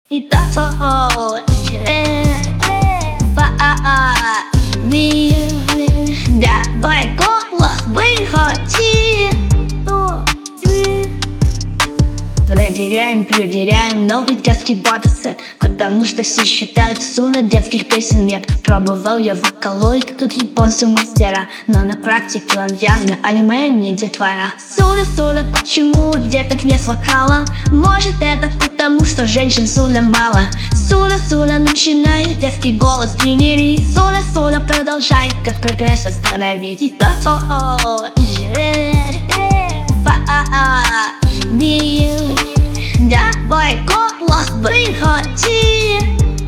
И давай голос выходи. Проверяем новый детский бодисет, потому что все считают суна детских песен нет. Пробовал я вокалоид, тут японцы мастера, но на практике он явно аниме не детвора. Суна, почему деток не с вокала? Может это потому, что женщин суна мало. Суна, начинай детский голос тренери. Суна, продолжай, как прогресс остановить. И давай голос выходи.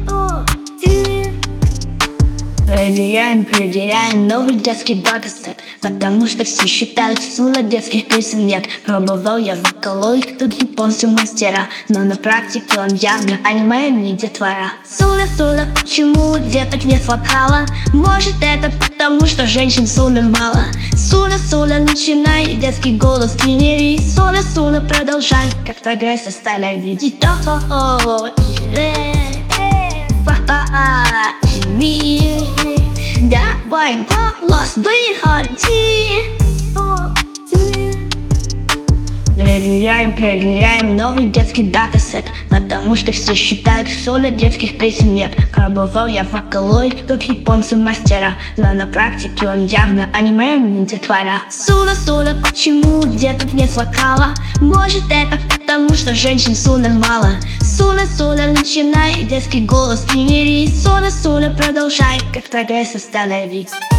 Проверяем новый детский бодисет, потому что все считают суна детских песен нет. Пробовал я вокалоид, тут японцы мастера, но на практике он явно аниме не детвора. Суна, почему деток нет вокала? Может это потому, что женщин суна мало. Суна, начинай детский голос тренери. Суна, продолжай, как прогресс остановить. И давай голос выходи. Проверяем новый детский датасет, потому что все считают суна детских песен нет. Пробовал я вокалоид, тут японцы мастера, но на практике он явно аниме не детвора. Суна, почему деток нет вокала? Может это потому, что женщин суна мало. Суна, начинай детский голос тренери. Суна, продолжай, как прогресс остановить.